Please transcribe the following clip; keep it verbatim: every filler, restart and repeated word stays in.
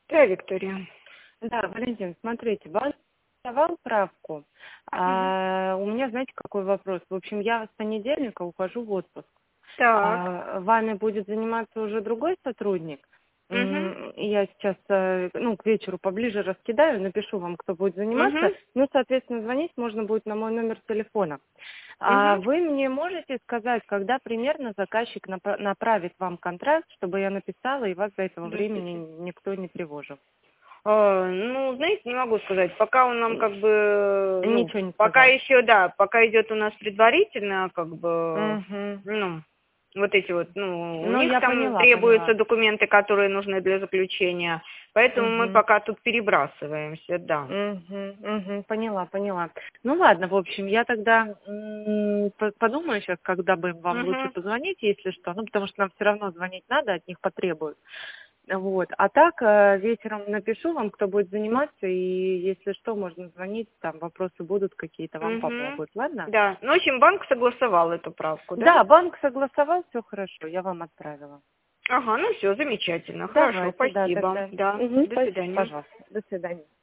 Да, Виктория. Да, Валентин, смотрите, банк давал справку. Мгм. А, у меня, знаете, какой вопрос? В общем, я с понедельника ухожу в отпуск. Так. А, вами будет заниматься уже другой сотрудник. Мгм. М, Я сейчас, э, ну, к вечеру поближе раскидаю, напишу вам, кто будет заниматься. Мгм. Ну, соответственно, звонить можно будет на мой номер телефона. А Мгм. вы мне можете сказать, когда примерно заказчик напра- направит вам контракт, чтобы я написала, и вас до этого времени Здравствуйте. никто не тревожил? А, ну, знаете, не могу сказать. Пока он нам как бы, ну, Ничего не пока сказал. еще, да, пока идет у нас предварительно, как бы, Угу. ну, вот эти вот, ну, у Ну, них я там поняла, требуются поняла. документы, которые нужны для заключения. Поэтому мы Угу. пока тут перебрасываемся, да. Угу, угу, поняла, поняла. Ну ладно, в общем, я тогда м, по- подумаю сейчас, когда бы вам лучше Угу. позвонить, если что. Ну, потому что нам все равно звонить надо, от них потребуют. Вот. А так э, вечером напишу вам, кто будет заниматься, и если что, можно звонить, там вопросы будут какие-то, вам Угу. помогут, ладно? Да. Ну, в общем, банк согласовал эту правку, да? Да, банк согласовал, все хорошо, я вам отправила. Ага, ну все, замечательно. Хорошо, Давайте, да, спасибо. тогда. Да, Угу, до спасибо, свидания. пожалуйста. До свидания.